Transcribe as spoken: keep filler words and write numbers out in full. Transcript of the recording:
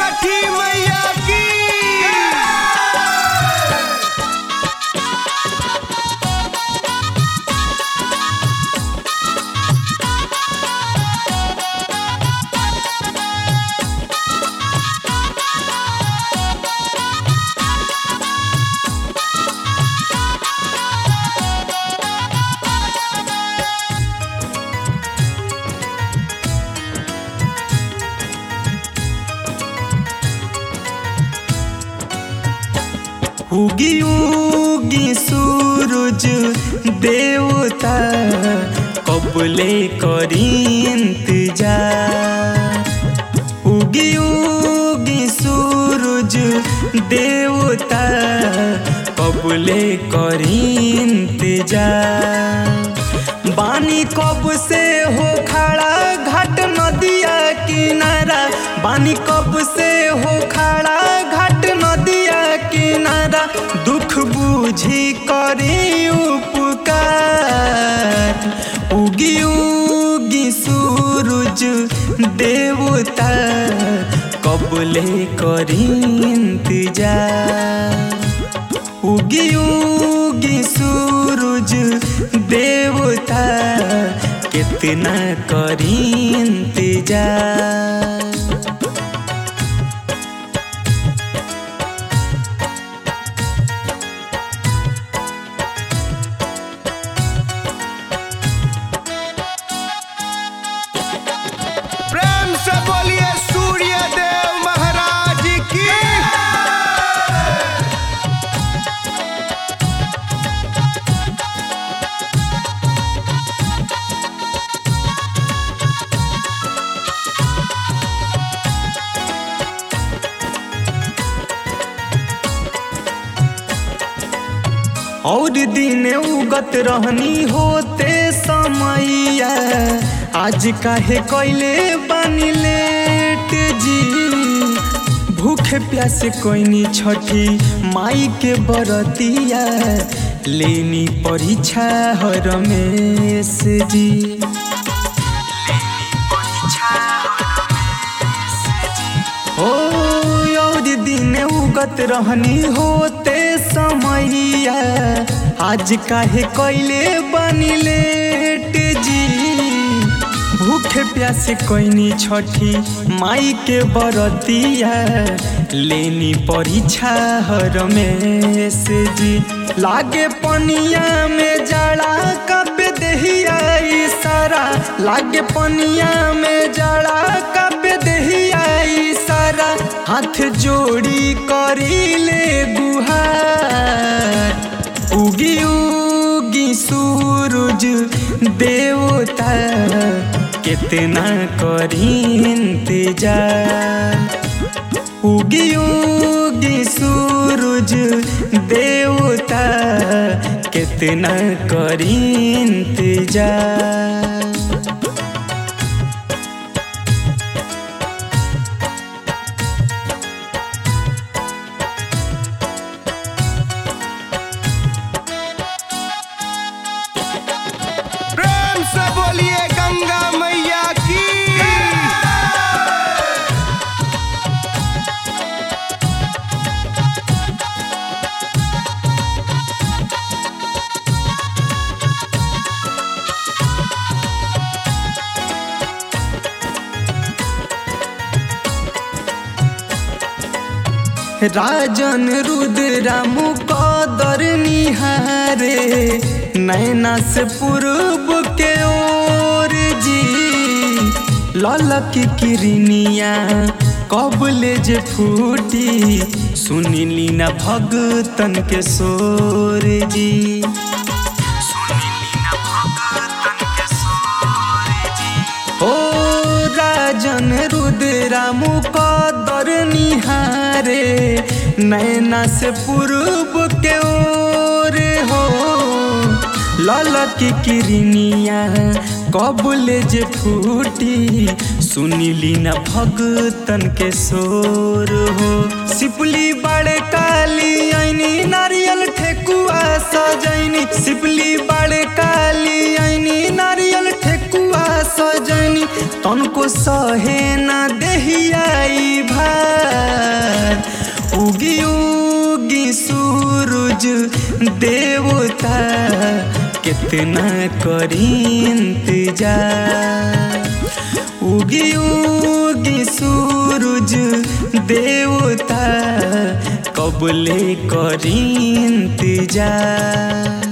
छठी मैया की। उगी उगी सूरज देवता कबले करी इंतजार। उगी उगी सूरज देवता कबले करी इंतजार। बानी कब से हो खड़ा घाट नदिया किनारा, बानी कब से हो खड़ा घाट नदिया किनारा। दुख बुझी करी उपकार। उगी उगी सूरज देवता कबले करी इंतजार। उगी उगी सूरज देवता कितना करी इंतजार। प्रेम से बोलिए सूर्य देव महाराज की। और दिन उगत रहनी होते समैया, आज काहे कैले बानी लेट जी। भूखे प्यासे कोइनी छठी माई के बरतिया, लेनी परीक्षा हरमेश जी। ओ और दिन उगत रहनी होते समैया, आज काहे कैले बानी लेट जी। भूखे प्यासे कोइनी छठी माई के बरतिया, लेनी परीक्षा हरमेश जी। लागे पनिया में जड़ा कब देहिया इशारा, लागे पनिया में जड़ा कब देहिया इशारा। हाथ जोड़ी करी ले गुहार। उगी उगी सूरज देवता कितना करी इंतजार। उगी उगी सूरज देवता कितना करी इंतजार। प्रेम से बोलिए गंगा मैया की। राजन रुद्रा मुकदर निहारे, नैना से पूर्व के ओर जी। ललक किरनिया कबले जे फूटी, सुनिली न भगतन के सोर जी। ओ राजन रुद्रा मुकदर निहारे, नैना से पूर्व के ओर हो। ललक किरनिया कबले जे फूटी, सुनिली न भगतन के सोर हो। सिपली बड़े काली आईनी नारियल ठेकुआ सजैनी, सिपली बड़े काली आईनी नारियल ठेकुआ सजैनी। तनको सहे न देहिया भाई उगी उगी सूरज देवता कितना करी इंतजार। उगी उगी सूरज देवता कबले करी इंतजार।